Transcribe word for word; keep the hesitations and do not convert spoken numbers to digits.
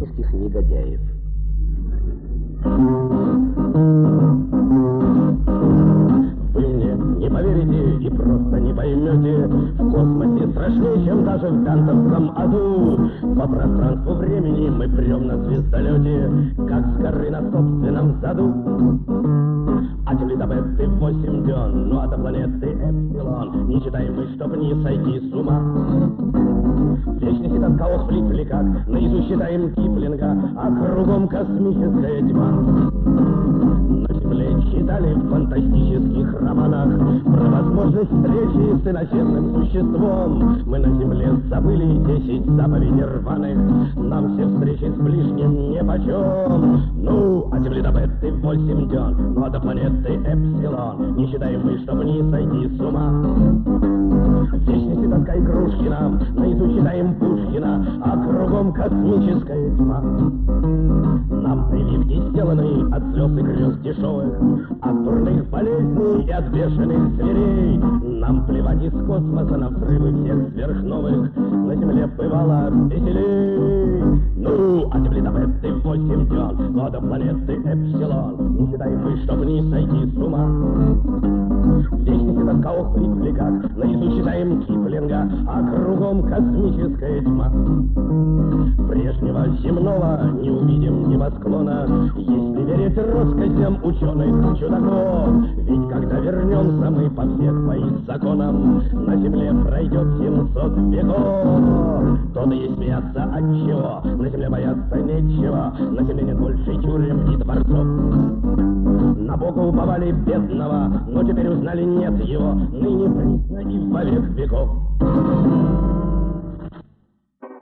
этих негодяев. Вы мне не поверите и просто не поймете, в космосе страшнее, чем даже в дантовском аду. По пространству времени мы прем на звездолете, как с горы на собственном заду. А земли до Бетты восемь дён, ну а до планеты Эпсилон не читаем мы, чтоб не сойти с ума. Вечности тоска отвлипли, как наизусть читаем Киплинга, а кругом космическая тьма. На земле читали в фантастических романах про возможность встречи с иноземным существом. Мы на земле забыли десять заповедей рваных, нам все встречи с ближним нипочем. Ну, а земли до Бетты восемь дён, ну а до планеты Эпсилон не считаем мы, чтобы не сойти с ума. Вечности тоска Игрушкина, наизусть читаем Пушкина, а кругом космическая тьма. Нам прививки сделаны от слез и грез дешевых, от дурных болезней и от бешеных зверей. Нам плевать из космоса на взрывы всех сверхновых, на земле бывало веселей. Ну, а земли до Бетты восемь дён, но до планеты Эпсилон не считаем мы, чтобы не сойти с ума. Вечности тоска охрипли, как наизусть читаем Киплинга, а кругом космическая тьма. Прежнего земного не увидим небосклона, если верить россказням ученых чудаков. Ведь когда вернемся мы по всех своим законам, на земле пройдет семьсот веков. То-то и смеяться от чего, на земле бояться нечего, на земле нет больше тюрем и дворцов. На Бога уповали бедного, но теперь узнали нет его, ныне присно и во век веков.